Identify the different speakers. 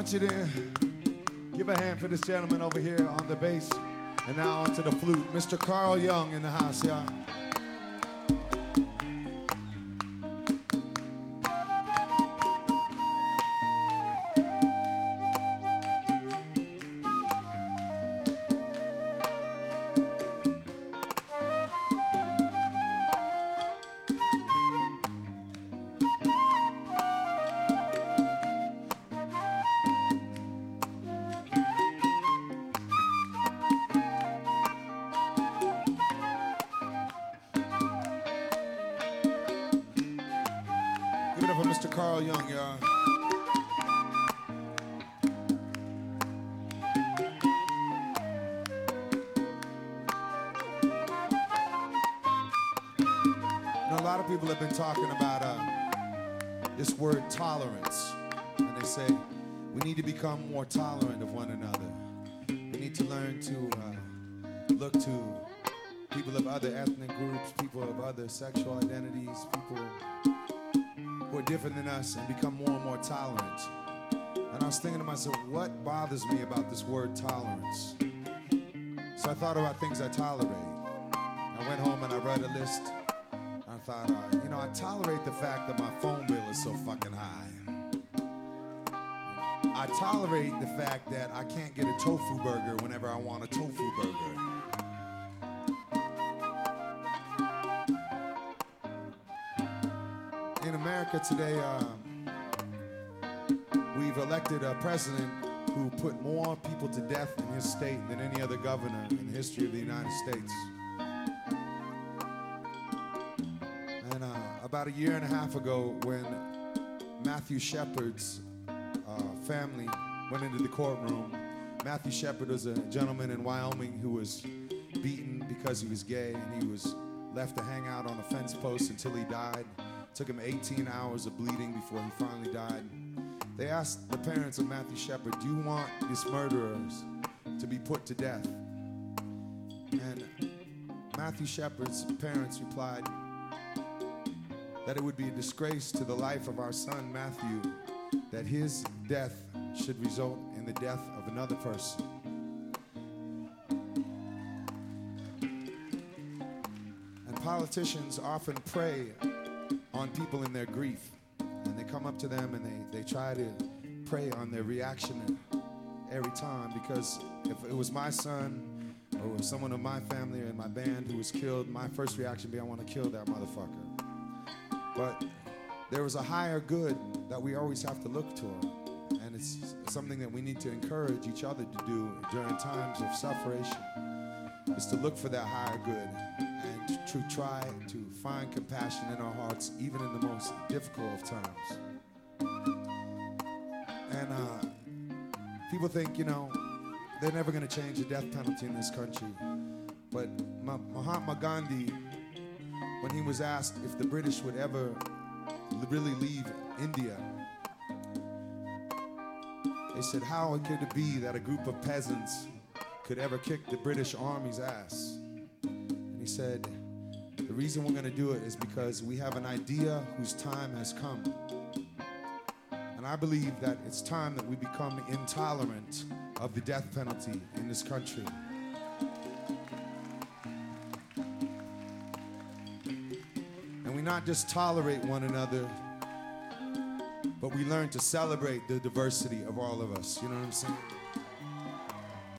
Speaker 1: want you to give a hand for this gentleman over here on the bass. And now onto the flute, Mr. Carl Young in the house, y'all. Give it up for Mr. Carl Young, y'all. You know, a lot of people have been talking about this word tolerance. And they say we need to become more tolerant of one another. We need to learn to look to people of other ethnic groups, people of other sexual identities, people who are different than us, and become more and more tolerant. And I was thinking to myself, what bothers me about this word tolerance? So I thought about things I tolerate. I went home and I read a list. I thought, you know, I tolerate the fact that my phone bill is so fucking high. I tolerate the fact that I can't get a tofu burger whenever I want a tofu burger. In America today, we've elected a president who put more people to death in his state than any other governor in the history of the United States. And about a year and a half ago, when Matthew Shepard's family went into the courtroom, Matthew Shepard was a gentleman in Wyoming who was beaten because he was gay, and he was left to hang out on a fence post until he died. Took him 18 hours of bleeding before he finally died. They asked the parents of Matthew Shepard, do you want these murderers to be put to death? And Matthew Shepard's parents replied that it would be a disgrace to the life of our son Matthew that his death should result in the death of another person. And politicians often prey on people in their grief, and they come up to them and they try to prey on their reaction every time, because if it was my son or someone of my family or in my band who was killed, my first reaction would be, I want to kill that motherfucker. But there is a higher good that we always have to look toward, and it's something that we need to encourage each other to do during times of separation, is to look for that higher good and to try to find compassion in our hearts, even in the most difficult of times. And people think, you know, they're never going to change the death penalty in this country. But Mahatma Gandhi, when he was asked if the British would ever really leave India, they said, how could it be that a group of peasants could ever kick the British Army's ass? And he said, the reason we're going to do it is because we have an idea whose time has come. And I believe that it's time that we become intolerant of the death penalty in this country. And we not just tolerate one another, but we learn to celebrate the diversity of all of us. You know what I'm saying?